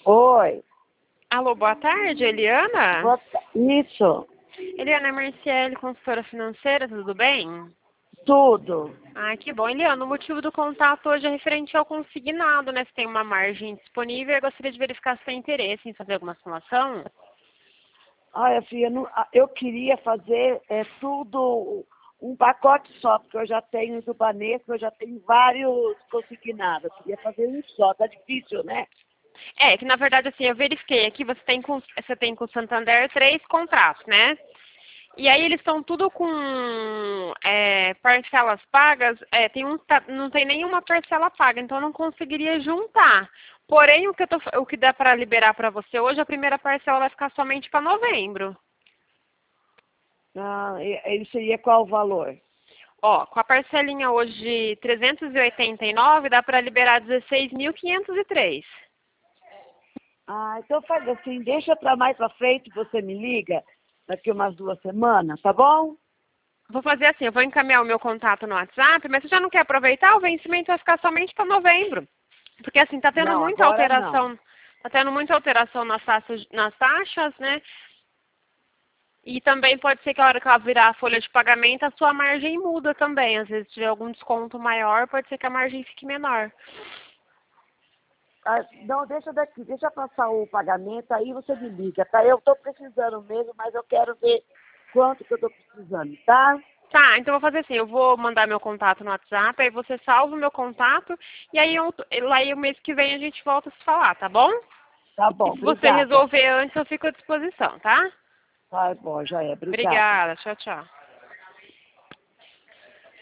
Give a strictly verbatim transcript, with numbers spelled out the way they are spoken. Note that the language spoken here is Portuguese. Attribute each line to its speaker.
Speaker 1: Oi.
Speaker 2: Alô, boa tarde, Eliana?
Speaker 1: Boa ta- Isso.
Speaker 2: Eliana, é Marciele, consultora financeira, tudo bem?
Speaker 1: Tudo.
Speaker 2: Ah, que bom. Eliana, o motivo do contato hoje é referente ao consignado, né? Se tem uma margem disponível, eu gostaria de verificar se tem interesse em fazer alguma simulação.
Speaker 1: Olha, filha, não- ah, eu queria fazer é, tudo um pacote só, porque eu já tenho do Banesco, eu já tenho vários consignados. Eu queria fazer um só, tá difícil, né?
Speaker 2: É, que na verdade, assim, eu verifiquei aqui, você tem com, você tem com o Santander três contratos, né? E aí eles estão tudo com é, parcelas pagas, é, tem um, tá- não tem nenhuma parcela paga, então eu não conseguiria juntar. Porém, o que, eu tô, o que dá para liberar para você hoje, a primeira parcela vai ficar somente para novembro.
Speaker 1: Ah, e- ele seria qual o valor?
Speaker 2: Ó, com a parcelinha hoje de trezentos e oitenta e nove, dá para liberar dezesseis mil quinhentos e três.
Speaker 1: Ah, então faz assim, deixa para mais para frente, você me liga daqui umas duas semanas, tá bom?
Speaker 2: Vou fazer assim, eu vou encaminhar o meu contato no WhatsApp, mas você já não quer aproveitar? O vencimento vai ficar somente para novembro. Porque assim, tá tendo
Speaker 1: Não,
Speaker 2: muita
Speaker 1: agora não.
Speaker 2: alteração, tá tendo muita alteração nas taxas, nas taxas, né? E também pode ser que a hora que ela virar a folha de pagamento, a sua margem muda também. Às vezes, se tiver algum desconto maior, pode ser que a margem fique menor.
Speaker 1: Ah, não, deixa daqui, deixa passar o pagamento, aí você me liga, tá? Eu estou precisando mesmo, mas eu quero ver quanto que eu estou precisando, tá?
Speaker 2: Tá, então eu vou fazer assim, eu vou mandar meu contato no WhatsApp, aí você salva o meu contato, e aí, eu, lá aí o mês que vem a gente volta a se falar, tá bom?
Speaker 1: Tá
Speaker 2: E
Speaker 1: bom,
Speaker 2: se você
Speaker 1: obrigada.
Speaker 2: resolver antes, eu fico à disposição, tá?
Speaker 1: Tá bom, já é, obrigada.
Speaker 2: Obrigada, tchau, tchau.